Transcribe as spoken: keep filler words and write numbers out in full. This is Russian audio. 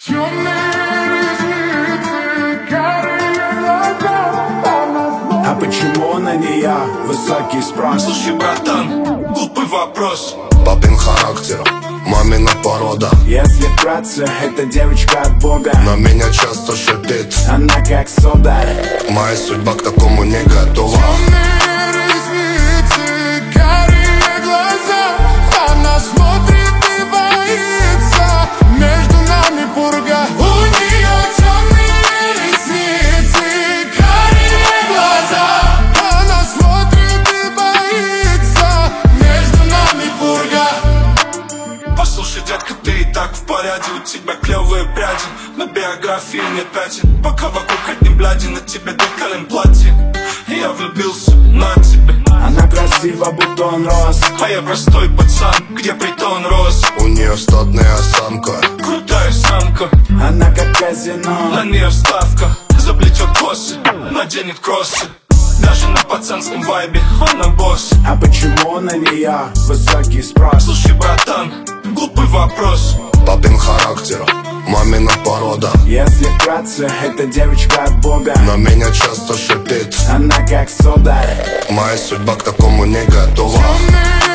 А почему на нее высокий спрос? Слушай, братан, глупый вопрос. Папин характер, мамина порода. Если вкратце, это девочка от Бога. На меня часто шипит, она как сода. моя судьба к такому не готова. Темные ресницы, карие глаза. Она смотрит и боится. Между нами пурга. У нее темные ресницы, карие глаза. Она смотрит и боится. Между нами пурга. Послушай, детка, ты и так в порядке. У тебя клевые пряди, на биографии нет пятен. Пока вокруг одни бляди, на тебе декален платье. Я влюбился на тебе. Она красива, бутон рос. А я простой пацан, где притон рос. У нее статная осанка, Крутая самка, Она как казино. на нее ставка. Заплетет косы, наденет кроссы. Даже на пацанском вайбе она босс. А почему на нее высокий спрос? Слушай, братан, глупый вопрос. папин характер, мамина порода. Если вкратце, это девочка от Бога. На меня часто шипит, Она как сода. моя судьба к такому не готова. Темные